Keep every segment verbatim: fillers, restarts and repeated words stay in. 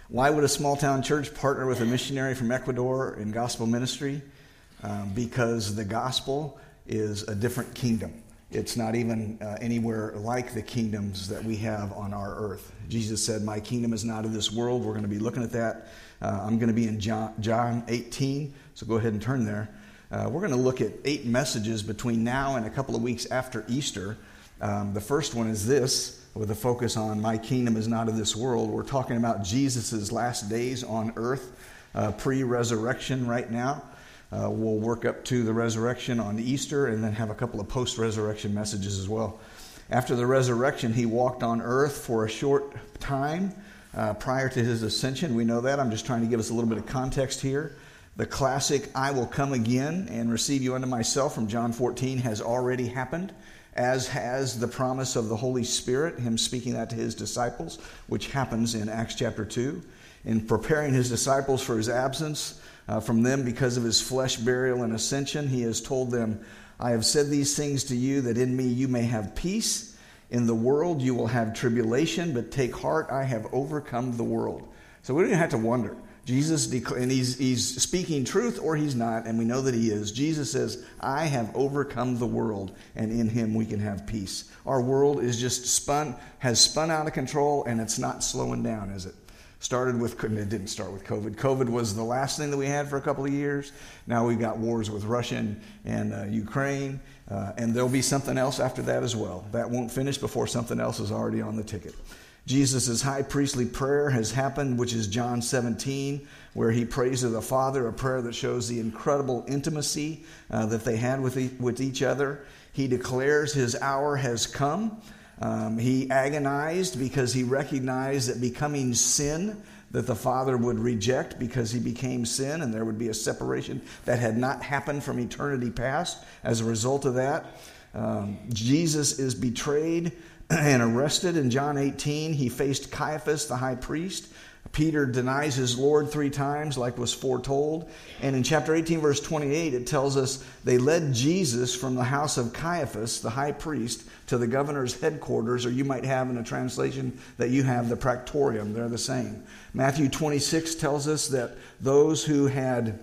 Why would a small town church partner with a missionary from Ecuador in gospel ministry? Um, because the gospel is a different kingdom. It's not even uh, anywhere like the kingdoms that we have on our earth. Jesus said, my kingdom is not of this world. We're going to be looking at that. Uh, I'm going to be in John, John eighteen, so go ahead and turn there. Uh, we're going to look at eight messages between now and a couple of weeks after Easter. Um, the first one is this, with a focus on my kingdom is not of this world. We're talking about Jesus' last days on earth, uh, pre-resurrection right now. Uh, we'll work up to the resurrection on Easter and then have a couple of post-resurrection messages as well. After the resurrection, he walked on earth for a short time uh, prior to his ascension. We know that. I'm just trying to give us a little bit of context here. The classic, I will come again and receive you unto myself from John fourteen has already happened, as has the promise of the Holy Spirit, him speaking that to his disciples, which happens in Acts chapter two. In preparing his disciples for his absence uh, from them because of his flesh, burial, and ascension, he has told them, I have said these things to you that in me you may have peace. In the world you will have tribulation, but take heart, I have overcome the world. So we don't even have to wonder. Jesus, dec- and he's, he's speaking truth or he's not, and we know that he is. Jesus says, I have overcome the world, and in him we can have peace. Our world is just spun, has spun out of control, and it's not slowing down, is it? Started with, it didn't start with COVID. COVID was the last thing that we had for a couple of years. Now we've got wars with Russia and, and uh, Ukraine, uh, and there'll be something else after that as well. That won't finish before something else is already on the ticket. Jesus' high priestly prayer has happened, which is John seventeen, where he prays to the Father, a prayer that shows the incredible intimacy uh, that they had with, e- with each other. He declares his hour has come. Um, he agonized because he recognized that becoming sin, that the Father would reject because he became sin, and there would be a separation that had not happened from eternity past as a result of that. Um, Jesus is betrayed and arrested in John eighteen. He faced Caiaphas, the high priest. Peter denies his Lord three times, like was foretold. And in chapter eighteen, verse twenty-eight, it tells us they led Jesus from the house of Caiaphas, the high priest, to the governor's headquarters, or you might have in a translation that you have the Praetorium. They're the same. Matthew twenty-six tells us that those who had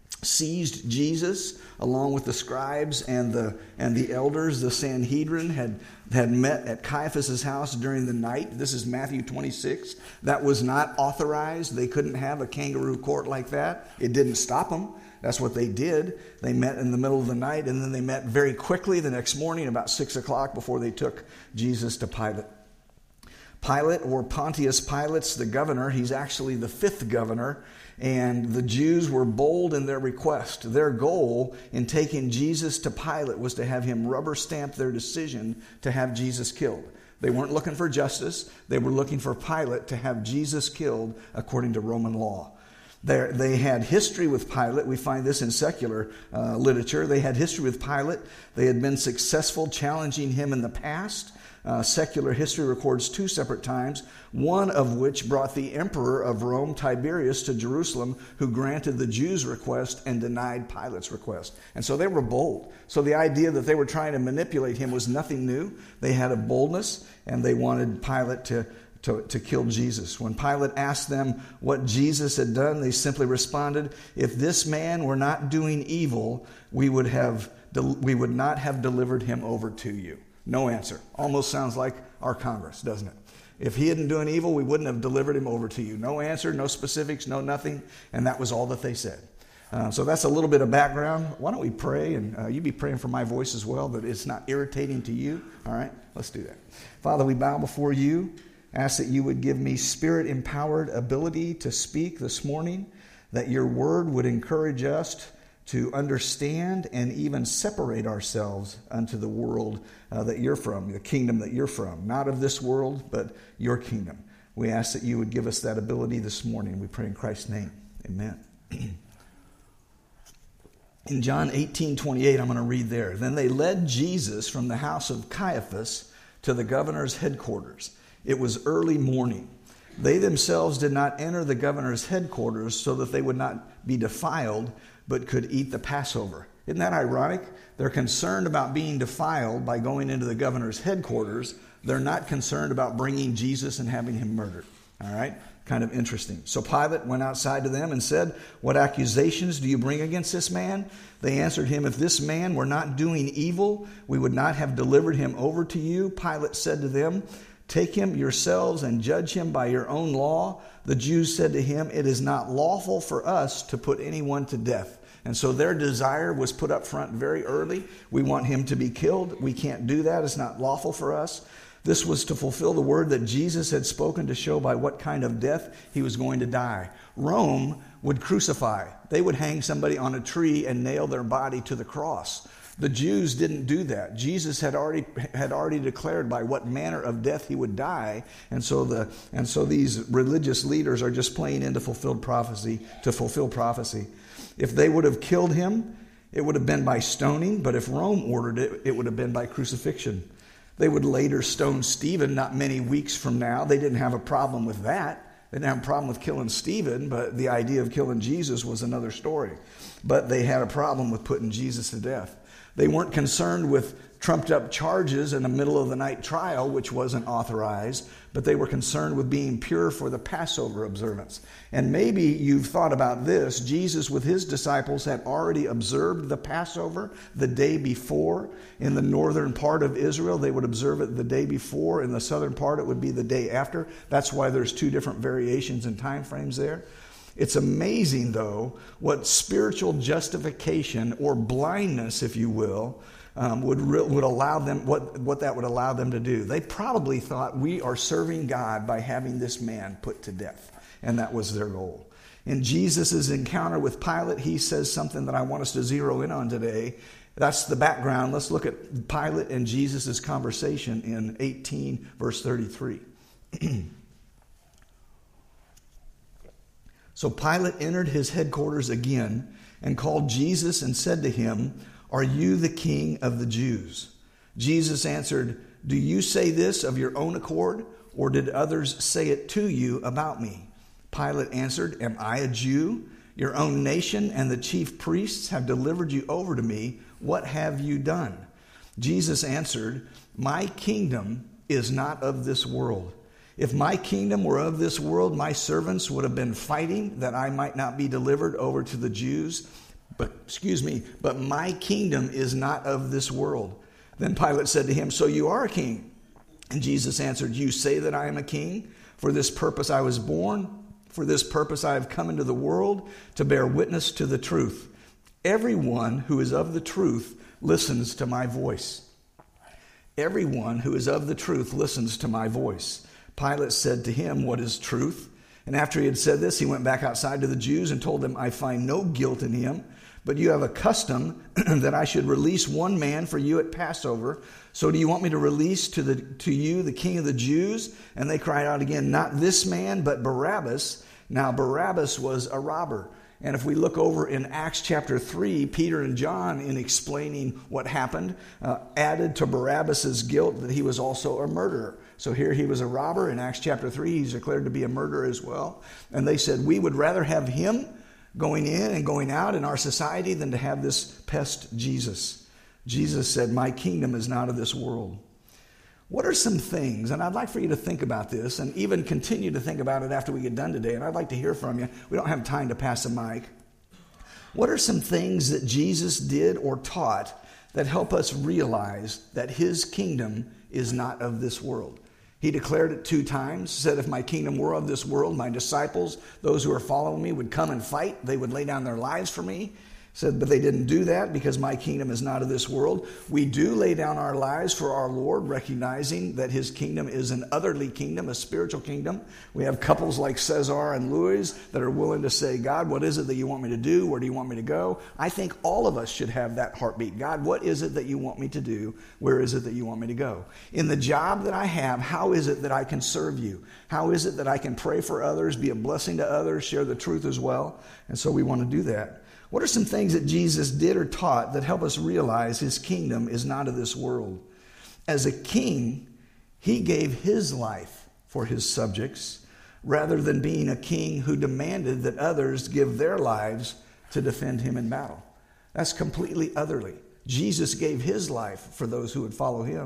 seized Jesus, along with the scribes and the and the elders, the Sanhedrin, had, had met at Caiaphas' house during the night. This is Matthew twenty-six. That was not authorized. They couldn't have a kangaroo court like that. It didn't stop them. That's what they did. They met in the middle of the night, and then they met very quickly the next morning, about six o'clock, before they took Jesus to Pilate. Pilate, or Pontius Pilate's the governor. He's actually the fifth governor. And the Jews were bold in their request. Their goal in taking Jesus to Pilate was to have him rubber stamp their decision to have Jesus killed. They weren't looking for justice. They were looking for Pilate to have Jesus killed according to Roman law. They're, they had history with Pilate. We find this in secular uh, literature. They had history with Pilate. They had been successful challenging him in the past. Uh, secular history records two separate times, one of which brought the emperor of Rome, Tiberius, to Jerusalem, who granted the Jews' request and denied Pilate's request. And so they were bold. So the idea that they were trying to manipulate him was nothing new. They had a boldness, and they wanted Pilate to, to, to kill Jesus. When Pilate asked them what Jesus had done, they simply responded, if this man were not doing evil, we would have we would not have delivered him over to you. No answer. Almost sounds like our Congress, doesn't it? If he hadn't done evil, we wouldn't have delivered him over to you. No answer, no specifics, no nothing. And that was all that they said. Uh, so that's a little bit of background. Why don't we pray? And uh, you be praying for my voice as well, that it's not irritating to you. All right, let's do that. Father, we bow before you. Ask that you would give me spirit-empowered ability to speak this morning, that your word would encourage us to understand and even separate ourselves unto the world uh, that you're from, the kingdom that you're from. Not of this world, but your kingdom. We ask that you would give us that ability this morning. We pray in Christ's name. Amen. In John eighteen twenty-eight, I'm going to read there. Then they led Jesus from the house of Caiaphas to the governor's headquarters. It was early morning. They themselves did not enter the governor's headquarters so that they would not be defiled, but could eat the Passover. Isn't that ironic? They're concerned about being defiled by going into the governor's headquarters. They're not concerned about bringing Jesus and having him murdered. All right? Kind of interesting. So Pilate went outside to them and said, "What accusations do you bring against this man?" They answered him, "If this man were not doing evil, we would not have delivered him over to you." Pilate said to them, "Take him yourselves and judge him by your own law." The Jews said to him, "It is not lawful for us to put anyone to death." And so their desire was put up front very early. We want him to be killed. We can't do that. It's not lawful for us. This was to fulfill the word that Jesus had spoken to show by what kind of death he was going to die. Rome would crucify. They would hang somebody on a tree and nail their body to the cross. The Jews didn't do that. Jesus had already had already declared by what manner of death he would die, and so the and so these religious leaders are just playing into fulfilled prophecy to fulfill prophecy. If they would have killed him, it would have been by stoning, but if Rome ordered it, it would have been by crucifixion. They would later stone Stephen not many weeks from now. They didn't have a problem with that. They didn't have a problem with killing Stephen, but the idea of killing Jesus was another story. But they had a problem with putting Jesus to death. They weren't concerned with trumped up charges in a middle of the night trial, which wasn't authorized, but they were concerned with being pure for the Passover observance. And maybe you've thought about this. Jesus with his disciples had already observed the Passover the day before. In the northern part of Israel, they would observe it the day before. In the southern part, it would be the day after. That's why there's two different variations in time frames there. It's amazing, though, what spiritual justification or blindness, if you will, um, would re- would allow them, what, what that would allow them to do. They probably thought, we are serving God by having this man put to death. And that was their goal. In Jesus' encounter with Pilate, he says something that I want us to zero in on today. That's the background. Let's look at Pilate and Jesus' conversation in eighteen, verse thirty-three. So Pilate entered his headquarters again and called Jesus and said to him, "Are you the king of the Jews?" Jesus answered, "Do you say this of your own accord, or did others say it to you about me?" Pilate answered, "Am I a Jew? Your own nation and the chief priests have delivered you over to me. What have you done?" Jesus answered, "My kingdom is not of this world. If my kingdom were of this world, my servants would have been fighting that I might not be delivered over to the Jews. But, excuse me, but my kingdom is not of this world." Then Pilate said to him, "So you are a king?" And Jesus answered, "You say that I am a king? For this purpose I was born. For this purpose I have come into the world, to bear witness to the truth. Everyone who is of the truth listens to my voice." Everyone who is of the truth listens to my voice. Pilate said to him, "What is truth?" And after he had said this, he went back outside to the Jews and told them, "I find no guilt in him, but you have a custom that I should release one man for you at Passover. So do you want me to release to the to you the king of the Jews?" And they cried out again, "Not this man, but Barabbas." Now Barabbas was a robber. And if we look over in Acts chapter three, Peter and John, in explaining what happened, uh, added to Barabbas' guilt that he was also a murderer. So here he was a robber. In Acts chapter three, he's declared to be a murderer as well. And they said, we would rather have him going in and going out in our society than to have this pest Jesus. Jesus said, "My kingdom is not of this world." What are some things, and I'd like for you to think about this and even continue to think about it after we get done today, and I'd like to hear from you. We don't have time to pass the mic. What are some things that Jesus did or taught that help us realize that his kingdom is not of this world? He declared it two times, said, "If my kingdom were of this world, my disciples, those who are following me, would come and fight. They would lay down their lives for me." Said, but they didn't do that because my kingdom is not of this world. We do lay down our lives for our Lord, recognizing that his kingdom is an otherly kingdom, a spiritual kingdom. We have couples like Cesar and Louis that are willing to say, "God, what is it that you want me to do? Where do you want me to go?" I think all of us should have that heartbeat. "God, what is it that you want me to do? Where is it that you want me to go? In the job that I have, how is it that I can serve you? How is it that I can pray for others, be a blessing to others, share the truth as well?" And so we want to do that. What are some things that Jesus did or taught that help us realize his kingdom is not of this world? As a king, he gave his life for his subjects rather than being a king who demanded that others give their lives to defend him in battle. That's completely otherly. Jesus gave his life for those who would follow him.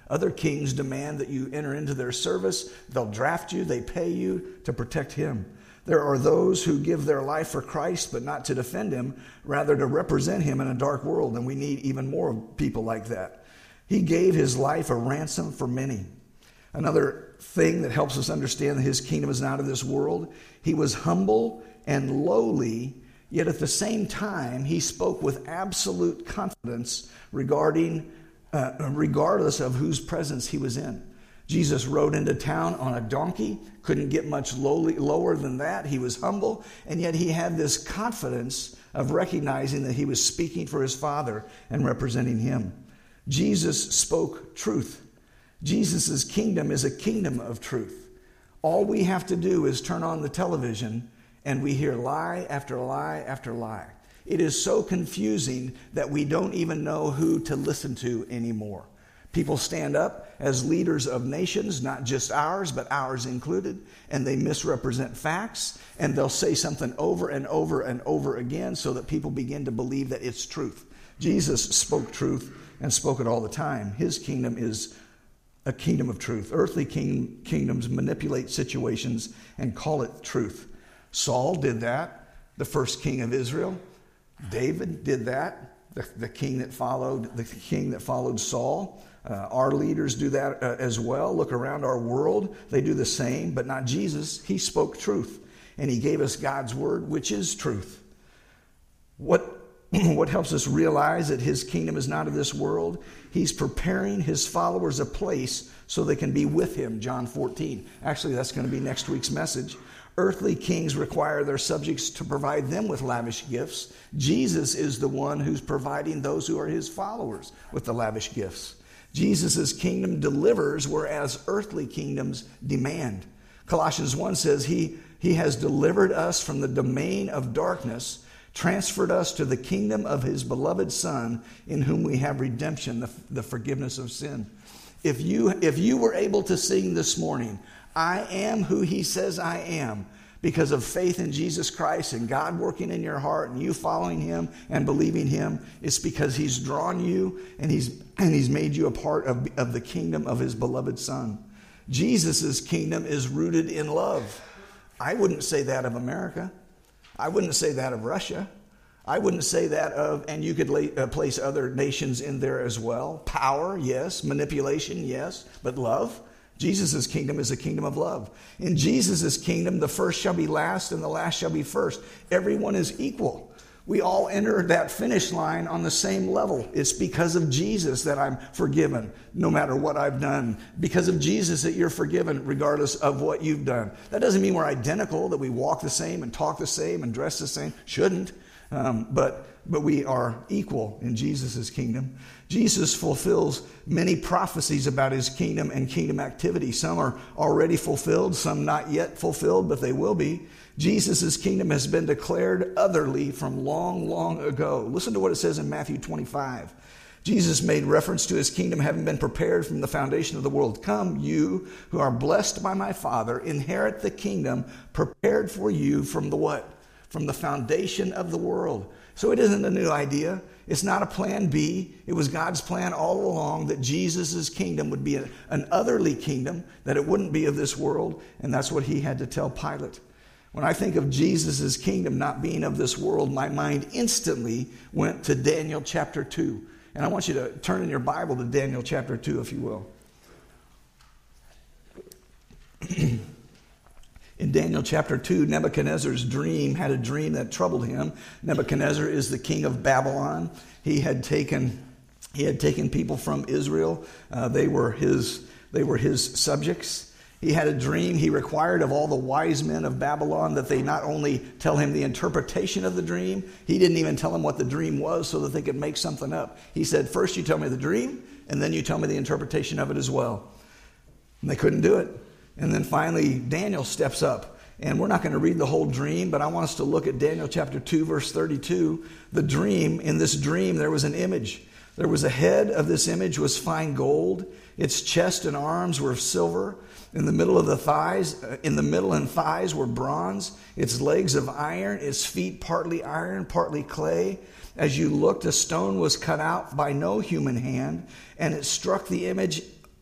Other kings demand that you enter into their service. They'll draft you. They pay you to protect him. There are those who give their life for Christ, but not to defend him, rather to represent him in a dark world. And we need even more people like that. He gave his life a ransom for many. Another thing that helps us understand that his kingdom is not of this world, he was humble and lowly, yet at the same time, he spoke with absolute confidence regarding, uh, regardless of whose presence he was in. Jesus rode into town on a donkey, couldn't get much lowly, lower than that. He was humble, and yet he had this confidence of recognizing that he was speaking for his Father and representing him. Jesus spoke truth. Jesus' kingdom is a kingdom of truth. All we have to do is turn on the television and we hear lie after lie after lie. It is so confusing that we don't even know who to listen to anymore. People stand up as leaders of nations, not just ours, but ours included, and they misrepresent facts, and they'll say something over and over and over again so that people begin to believe that it's truth. Jesus spoke truth and spoke it all the time. His kingdom is a kingdom of truth. Earthly king, kingdoms manipulate situations and call it truth. Saul did that, the first king of Israel. David did that, the, the king that followed the king that followed Saul. Uh, our leaders do that uh, as well. Look around our world. They do the same, but not Jesus. He spoke truth, and he gave us God's word, which is truth. What, what helps us realize that his kingdom is not of this world? He's preparing his followers a place so they can be with him, John fourteen. Actually, that's going to be next week's message. Earthly kings require their subjects to provide them with lavish gifts. Jesus is the one who's providing those who are his followers with the lavish gifts. Jesus' kingdom delivers, whereas earthly kingdoms demand. Colossians one says he, he has delivered us from the domain of darkness, transferred us to the kingdom of his beloved Son, in whom we have redemption, the, the forgiveness of sin. If you, if you were able to sing this morning, I am who he says I am, because of faith in Jesus Christ and God working in your heart and you following him and believing him, it's because he's drawn you and he's and he's made you a part of, of the kingdom of his beloved Son. Jesus' kingdom is rooted in love. I wouldn't say that of America. I wouldn't say that of Russia. I wouldn't say that of, and you could lay, uh, place other nations in there as well. Power, yes. Manipulation, yes. But love? Jesus' kingdom is a kingdom of love. In Jesus' kingdom, the first shall be last and the last shall be first. Everyone is equal. We all enter that finish line on the same level. It's because of Jesus that I'm forgiven, no matter what I've done. Because of Jesus that you're forgiven, regardless of what you've done. That doesn't mean we're identical, that we walk the same and talk the same and dress the same. Shouldn't. Um, but but we are equal in Jesus' kingdom. Jesus fulfills many prophecies about his kingdom and kingdom activity. Some are already fulfilled, some not yet fulfilled, but they will be. Jesus' kingdom has been declared otherly from long, long ago. Listen to what it says in Matthew twenty-five. Jesus made reference to his kingdom having been prepared from the foundation of the world. Come, you who are blessed by my Father, inherit the kingdom prepared for you from the what? From the foundation of the world. So it isn't a new idea. It's not a plan B. It was God's plan all along that Jesus' kingdom would be a, an otherly kingdom, that it wouldn't be of this world, and that's what he had to tell Pilate. When I think of Jesus' kingdom not being of this world, my mind instantly went to Daniel chapter two. And I want you to turn in your Bible to Daniel chapter two, if you will. In Daniel chapter two, Nebuchadnezzar's dream had a dream that troubled him. Nebuchadnezzar is the king of Babylon. He had taken, he had taken people from Israel. Uh, they were his, they were his subjects. He had a dream. He required of all the wise men of Babylon that they not only tell him the interpretation of the dream, he didn't even tell them what the dream was so that they could make something up. He said, first you tell me the dream, and then you tell me the interpretation of it as well. And they couldn't do it. And then finally, Daniel steps up. And we're not going to read the whole dream, but I want us to look at Daniel chapter two, verse thirty-two. The dream, in this dream, there was an image. There was a head of this image was fine gold. Its chest and arms were of silver. In the middle of the thighs, uh, in the middle and thighs were bronze. Its legs of iron, its feet partly iron, partly clay. As you looked, a stone was cut out by no human hand, and it struck the image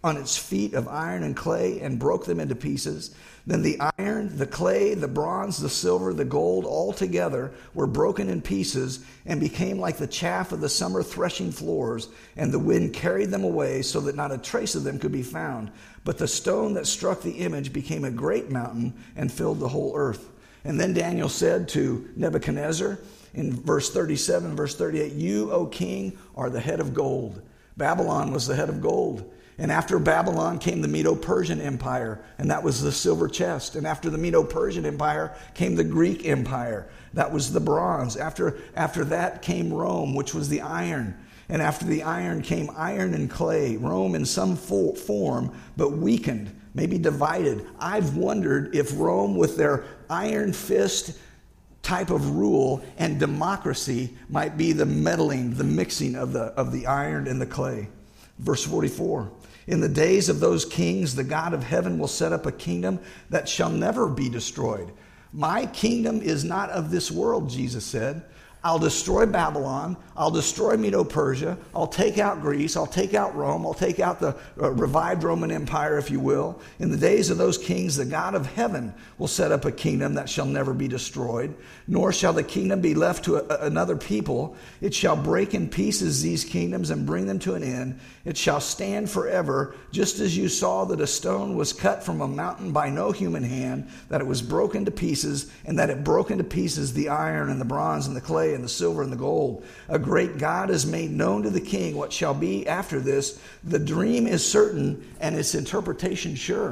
on its feet of iron and clay and broke them into pieces. Then the iron, the clay, the bronze, the silver, the gold, all together were broken in pieces and became like the chaff of the summer threshing floors, and the wind carried them away so that not a trace of them could be found. But the stone that struck the image became a great mountain and filled the whole earth. And then Daniel said to Nebuchadnezzar in verse thirty-seven, verse thirty-eight, "You, O king, are the head of gold." Babylon was the head of gold. And after Babylon came the Medo-Persian Empire, and that was the silver chest. And after the Medo-Persian Empire came the Greek Empire. That was the bronze. After, after that came Rome, which was the iron. And after the iron came iron and clay. Rome in some fo- form, but weakened, maybe divided. I've wondered if Rome, with their iron fist type of rule and democracy, might be the meddling, the mixing of the, of the iron and the clay. Verse forty-four. In the days of those kings, the God of heaven will set up a kingdom that shall never be destroyed. My kingdom is not of this world, Jesus said. I'll destroy Babylon. I'll destroy Medo-Persia. I'll take out Greece. I'll take out Rome. I'll take out the uh, revived Roman Empire, if you will. In the days of those kings, the God of heaven will set up a kingdom that shall never be destroyed, nor shall the kingdom be left to a, a, another people. It shall break in pieces these kingdoms and bring them to an end. It shall stand forever, just as you saw that a stone was cut from a mountain by no human hand, that it was broken to pieces, and that it broke into pieces the iron and the bronze and the clay and the silver and the gold. A great God has made known to the king what shall be after this. The dream is certain and its interpretation sure.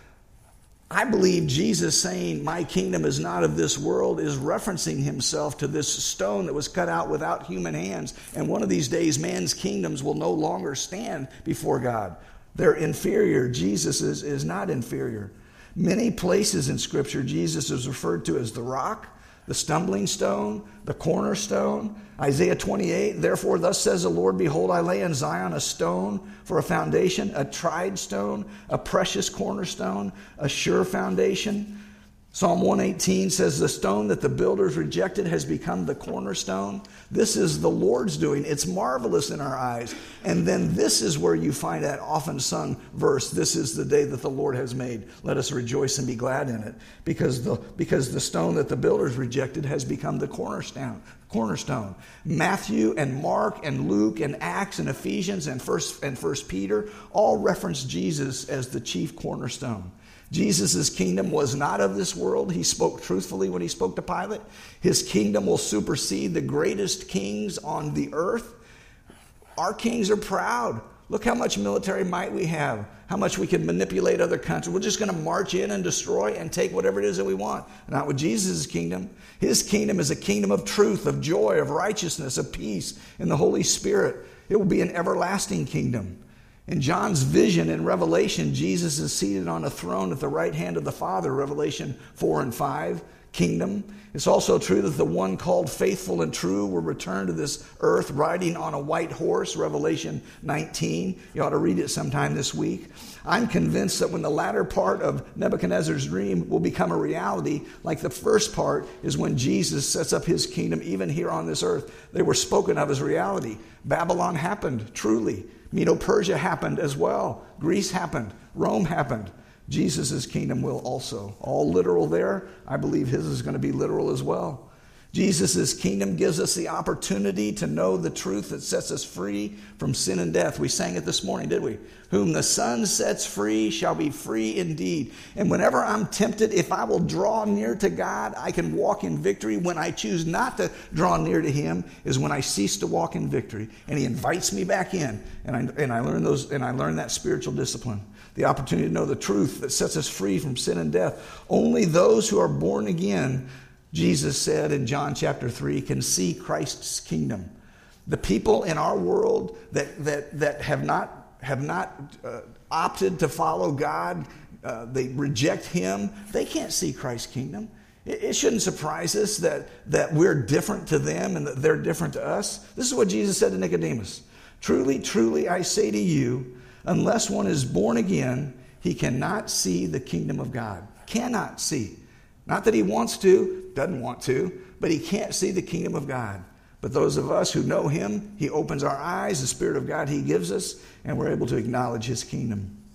I believe Jesus saying, my kingdom is not of this world, is referencing himself to this stone that was cut out without human hands. And one of these days, man's kingdoms will no longer stand before God. They're inferior. Jesus is, is not inferior. Many places in Scripture, Jesus is referred to as the rock, the stumbling stone, the cornerstone. Isaiah twenty-eight, therefore thus says the Lord, behold, I lay in Zion a stone for a foundation, a tried stone, a precious cornerstone, a sure foundation. Psalm one eighteen says the stone that the builders rejected has become the cornerstone. This is the Lord's doing. It's marvelous in our eyes. And then this is where you find that often sung verse, this is the day that the Lord has made. Let us rejoice and be glad in it. Because the, because the stone that the builders rejected has become the cornerstone. Cornerstone. Matthew and Mark and Luke and Acts and Ephesians and First and First Peter all reference Jesus as the chief cornerstone. Jesus' kingdom was not of this world. He spoke truthfully when he spoke to Pilate. His kingdom will supersede the greatest kings on the earth. Our kings are proud. Look how much military might we have, how much we can manipulate other countries. We're just going to march in and destroy and take whatever it is that we want. Not with Jesus' kingdom. His kingdom is a kingdom of truth, of joy, of righteousness, of peace in the Holy Spirit. It will be an everlasting kingdom. In John's vision in Revelation, Jesus is seated on a throne at the right hand of the Father, Revelation four and five, kingdom. It's also true that the one called faithful and true will return to this earth riding on a white horse, Revelation nineteen. You ought to read it sometime this week. I'm convinced that when the latter part of Nebuchadnezzar's dream will become a reality, like the first part is when Jesus sets up his kingdom even here on this earth. They were spoken of as reality. Babylon happened, truly. Medo-Persia happened as well. Greece happened. Rome happened. Jesus' kingdom will also. All literal there. I believe his is going to be literal as well. Jesus' kingdom gives us the opportunity to know the truth that sets us free from sin and death. We sang it this morning, did we? Whom the Son sets free shall be free indeed. And whenever I'm tempted, if I will draw near to God, I can walk in victory. When I choose not to draw near to him is when I cease to walk in victory. And he invites me back in. And I, and I learn those, and I learn that spiritual discipline. The opportunity to know the truth that sets us free from sin and death. Only those who are born again, Jesus said in John chapter three, can see Christ's kingdom. The people in our world that that that have not have not uh, opted to follow God, uh, they reject him, they can't see Christ's kingdom. It, it shouldn't surprise us that that we're different to them and that they're different to us. This is what Jesus said to Nicodemus. Truly, truly, I say to you, unless one is born again, he cannot see the kingdom of God. Cannot see. Not that he wants to, doesn't want to, but he can't see the kingdom of God. But those of us who know him, he opens our eyes, the Spirit of God he gives us, and we're able to acknowledge his kingdom.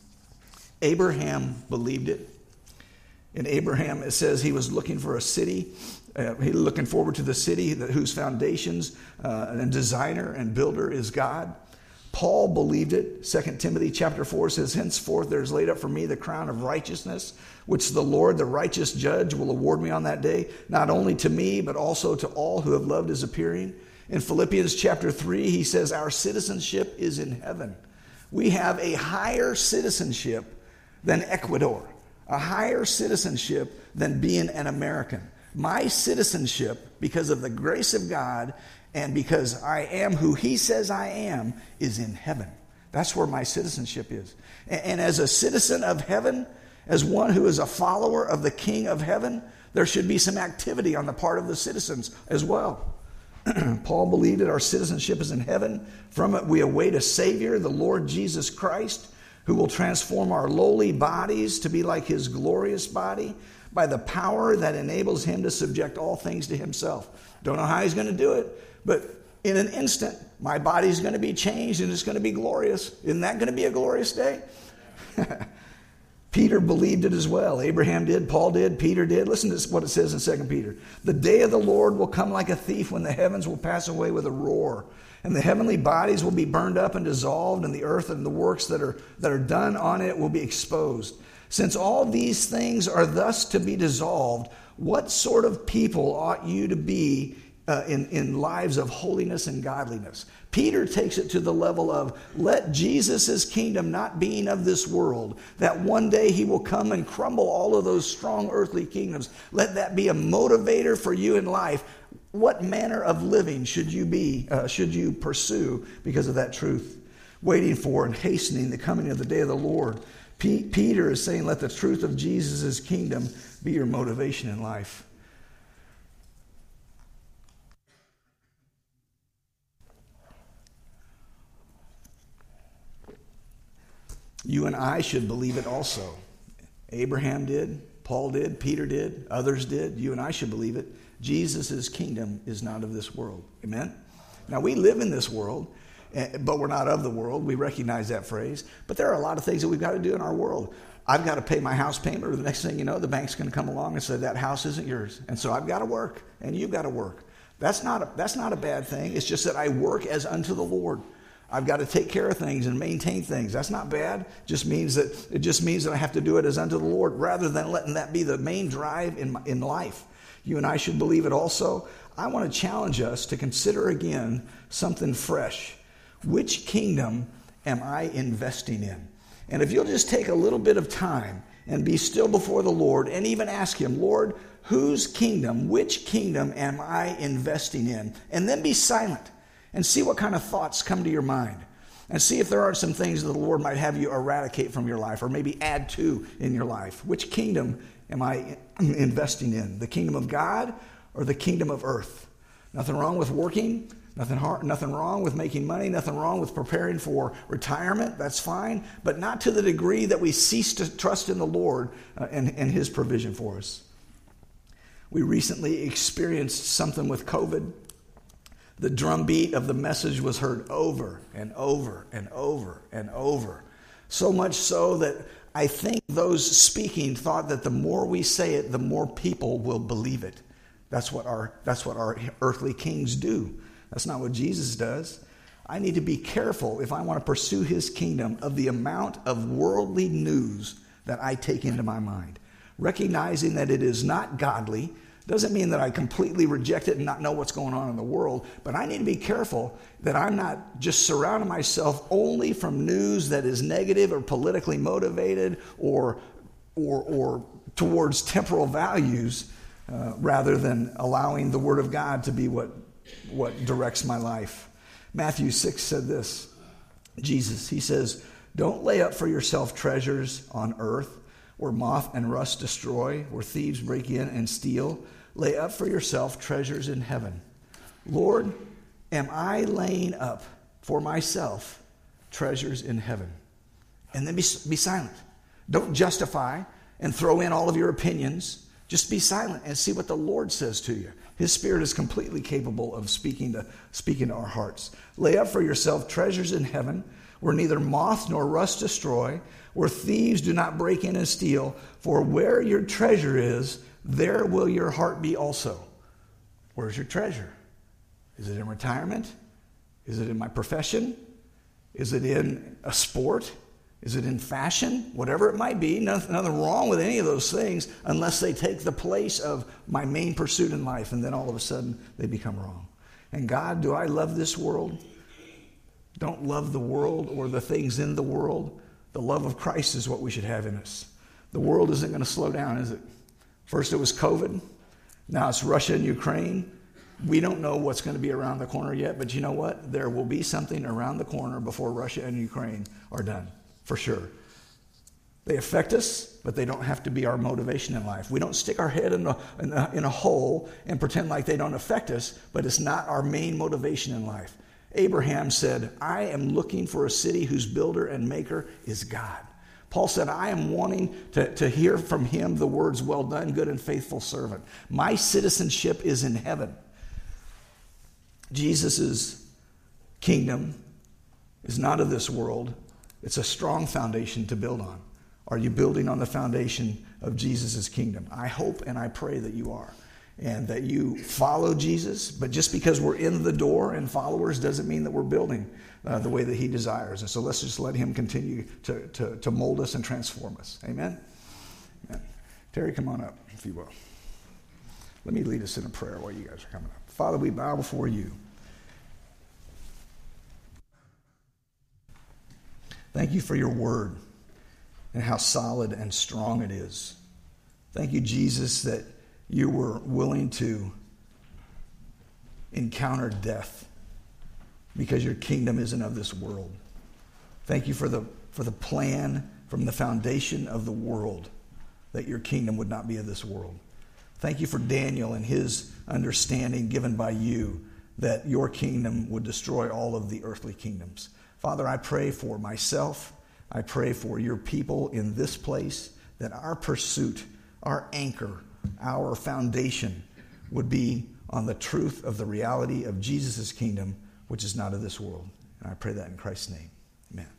Abraham believed it. In Abraham, it says he was looking for a city. Uh, he was looking forward to the city that, whose foundations uh, and designer and builder is God. Paul believed it. Second Timothy chapter four says, henceforth there is laid up for me the crown of righteousness, which the Lord, the righteous judge, will award me on that day, not only to me, but also to all who have loved his appearing. In Philippians chapter three, he says, our citizenship is in heaven. We have a higher citizenship than Ecuador, a higher citizenship than being an American. My citizenship, because of the grace of God and because I am who he says I am, is in heaven. That's where my citizenship is. And as a citizen of heaven, as one who is a follower of the King of heaven, there should be some activity on the part of the citizens as well. Paul believed that our citizenship is in heaven. From it we await a Savior, the Lord Jesus Christ, who will transform our lowly bodies to be like his glorious body by the power that enables him to subject all things to himself. Don't know how he's going to do it, but in an instant, my body's going to be changed and it's going to be glorious. Isn't that going to be a glorious day? Peter believed it as well. Abraham did, Paul did, Peter did. Listen to what it says in Second Peter. The day of the Lord will come like a thief when the heavens will pass away with a roar, and the heavenly bodies will be burned up and dissolved, and the earth and the works that are, that are done on it will be exposed. Since all these things are thus to be dissolved, what sort of people ought you to be uh, in, in lives of holiness and godliness? Peter takes it to the level of, let Jesus' kingdom not being of this world, that one day he will come and crumble all of those strong earthly kingdoms. Let that be a motivator for you in life. What manner of living should you be, uh, should you pursue because of that truth? Waiting for and hastening the coming of the day of the Lord. P- Peter is saying, let the truth of Jesus' kingdom be your motivation in life. You and I should believe it also. Abraham did, Paul did, Peter did, others did. You and I should believe it. Jesus' kingdom is not of this world. Amen? Now, we live in this world, but we're not of the world. We recognize that phrase. But there are a lot of things that we've got to do in our world. I've got to pay my house payment, or the next thing you know, the bank's going to come along and say, that house isn't yours. And so I've got to work, and you've got to work. That's not a, that's not a bad thing. It's just that I work as unto the Lord. I've got to take care of things and maintain things. That's not bad. It just means that it just means that I have to do it as unto the Lord, rather than letting that be the main drive in my, in life. You and I should believe it also. I want to challenge us to consider again something fresh. Which kingdom am I investing in? And if you'll just take a little bit of time and be still before the Lord and even ask him, Lord, whose kingdom, which kingdom am I investing in? And then be silent and see what kind of thoughts come to your mind. And see if there are some things that the Lord might have you eradicate from your life or maybe add to in your life. Which kingdom am I investing in? The kingdom of God or the kingdom of earth? Nothing wrong with working. Nothing hard, nothing wrong with making money. Nothing wrong with preparing for retirement. That's fine. But not to the degree that we cease to trust in the Lord uh, and, and his provision for us. We recently experienced something with COVID. The drumbeat of the message was heard over and over and over and over. So much so that I think those speaking thought that the more we say it, the more people will believe it. That's what our, that's what our earthly kings do. That's not what Jesus does. I need to be careful if I want to pursue his kingdom of the amount of worldly news that I take into my mind. Recognizing that it is not godly doesn't mean that I completely reject it and not know what's going on in the world, but I need to be careful that I'm not just surrounding myself only from news that is negative or politically motivated or or, or towards temporal values uh, rather than allowing the Word of God to be what, what directs my life. Matthew six said this, Jesus, he says, don't lay up for yourself treasures on earth where moth and rust destroy, where thieves break in and steal. Lay up for yourself treasures in heaven. Lord, am I laying up for myself treasures in heaven? And then be, be silent. Don't justify and throw in all of your opinions. Just be silent and see what the Lord says to you. His Spirit is completely capable of speaking to, speaking to our hearts. Lay up for yourself treasures in heaven where neither moth nor rust destroy, where thieves do not break in and steal. For where your treasure is, there will your heart be also. Where's your treasure? Is it in retirement? Is it in my profession? Is it in a sport? Is it in fashion? Whatever it might be, nothing, nothing wrong with any of those things unless they take the place of my main pursuit in life, and then all of a sudden they become wrong. And God, do I love this world? Don't love the world or the things in the world. The love of Christ is what we should have in us. The world isn't going to slow down, is it? First it was COVID. Now it's Russia and Ukraine. We don't know what's going to be around the corner yet, but you know what? There will be something around the corner before Russia and Ukraine are done, for sure. They affect us, but they don't have to be our motivation in life. We don't stick our head in a, in a, in a hole and pretend like they don't affect us, but it's not our main motivation in life. Abraham said, I am looking for a city whose builder and maker is God. Paul said, I am wanting to, to hear from him the words, well done, good and faithful servant. My citizenship is in heaven. Jesus' kingdom is not of this world. It's a strong foundation to build on. Are you building on the foundation of Jesus' kingdom? I hope and I pray that you are, and that you follow Jesus. But just because we're in the door and followers doesn't mean that we're building uh, the way that he desires. And so let's just let him continue to, to, to mold us and transform us. Amen? Amen. Terry, come on up, if you will. Let me lead us in a prayer while you guys are coming up. Father, we bow before you. Thank you for your word and how solid and strong it is. Thank you, Jesus, that you were willing to encounter death because your kingdom isn't of this world. Thank you for the, for the plan from the foundation of the world that your kingdom would not be of this world. Thank you for Daniel and his understanding given by you that your kingdom would destroy all of the earthly kingdoms. Father, I pray for myself. I pray for your people in this place that our pursuit, our anchor, our foundation would be on the truth of the reality of Jesus' kingdom, which is not of this world. And I pray that in Christ's name. Amen.